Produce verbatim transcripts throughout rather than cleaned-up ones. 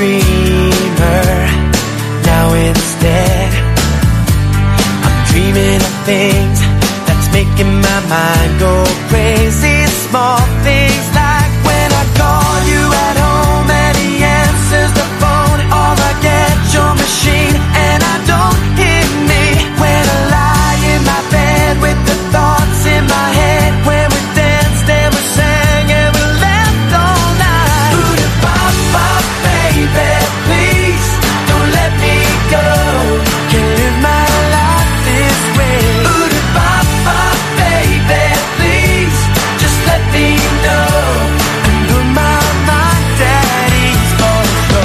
dreamer. Now instead, I'm dreaming of things that's making my mind go crazy. Small things like when I call you at home and he answers the phone, or I get your machine and I don't hear me. When I lie in my bed with the thoughts in my head, when we danced and we sang and we laughed all night. Ooh-da-bop-bop, baby, please don't let me go. Can't live my life this way. Ooh-da-bop-bop, baby, please just let me know. Under my mind, daddy's gonna go.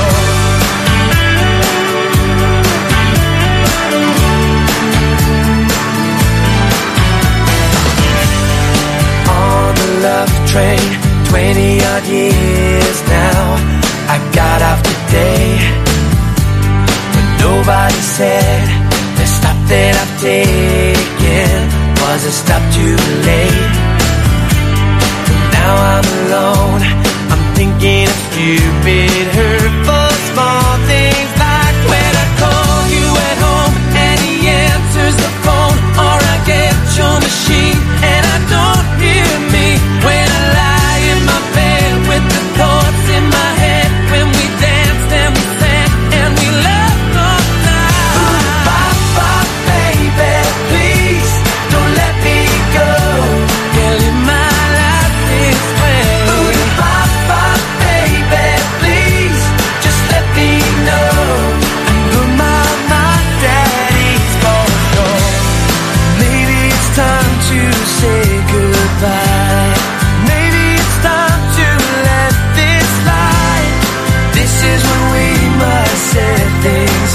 On the love train, twenty odd years now, I got off today, but nobody said the stop that I've taken was a stop too late. Now I'm alone, I'm thinking of stupid, hurtful, small things like when I call you at home and he answers the phone, or I get your machine and I don't hear me. When I lie in my bed with the thoughts in my head, when we danced and we sang and we laughed all night. Ooh-da-bop-bop, baby, please don't let me go. Can't live my life this way. Ooh-da-bop-bop, baby, please just let me know. Under my mind, daddy's gonna go. Maybe it's time to say goodbye. Maybe it's time to let this slide. This is when we must set things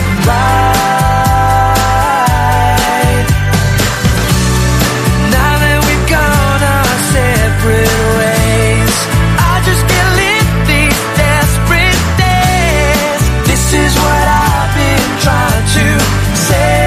right. Now that we've gone our separate ways, I just can't live these desperate days. This is what I've been trying to say.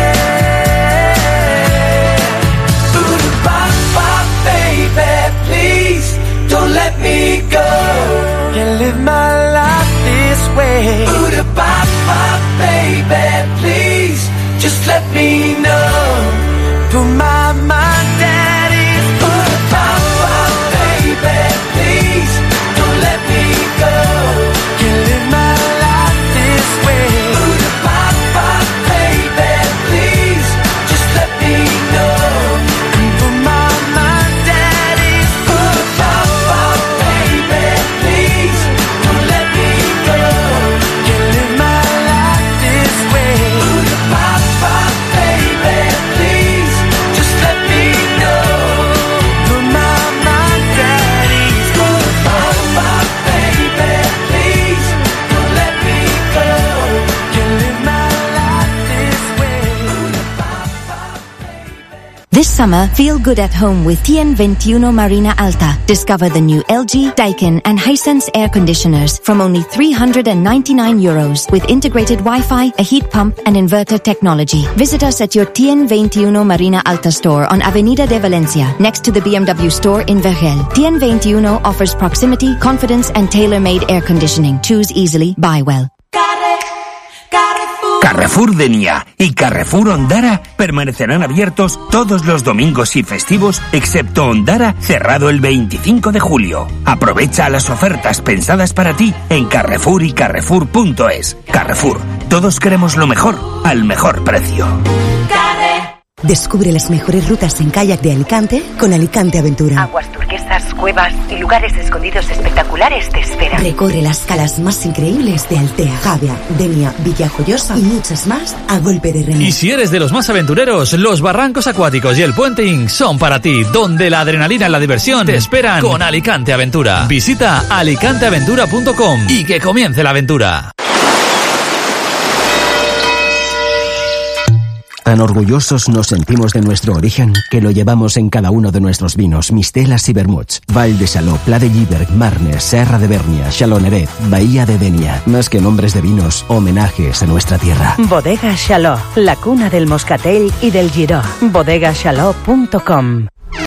Ooh-da-bop-bop, baby, please don't let me go. Can't live my life this way. Ooh-da-bop-bop, baby, please just let me know. Put my mind at ease. Ooh-da-bop-bop, baby, please don't let me go. Can't live my life this way. Ooh-da-bop-bop, baby, please just let me know. Put my mind at ease. Ooh-da-bop-bop, baby, please don't let me go. Can't live my life this way. Ooh-da-bop-bop, baby, please just let me know. Put my mind at ease. Ooh-da-bop-bop, baby, please don't let me go. Can't live my life this way. Ooh-da-bop-bop, baby. This summer, feel good at home with T N twenty-one Marina Alta. Discover the new L G, Daikin and Hisense air conditioners from only three hundred ninety-nine euros with integrated Wi-Fi, a heat pump and inverter technology. Visit us at your T N twenty-one Marina Alta store on Avenida de Valencia, next to the B M W store in Vergel. T N twenty-one offers proximity, confidence and tailor-made air conditioning. Choose easily, buy well. Carrefour Denia y Carrefour Ondara permanecerán abiertos todos los domingos y festivos, excepto Ondara, cerrado el veinticinco de julio. Aprovecha las ofertas pensadas para ti en Carrefour y Carrefour punto es. Carrefour, todos queremos lo mejor, al mejor precio. Descubre las mejores rutas en kayak de Alicante con Alicante Aventura. Aguas turquesas, cuevas y lugares escondidos espectaculares te esperan. Recorre las calas más increíbles de Altea, Javia, Denia, Villajoyosa y muchas más a golpe de remo. Y si eres de los más aventureros, los barrancos acuáticos y el puenting son para ti, donde la adrenalina y la diversión te esperan con Alicante Aventura. Visita alicante aventura punto com y que comience la aventura. Tan orgullosos nos sentimos de nuestro origen que lo llevamos en cada uno de nuestros vinos, mistelas y vermuts. Val de Xaló, Pla de Lliberg, Marnes, Serra de Bernia, Xaloneret, Bahía de Denia. Más que nombres de vinos, homenajes a nuestra tierra. Bodega Xaló, la cuna del moscatel y del giró. bodega xaló punto com.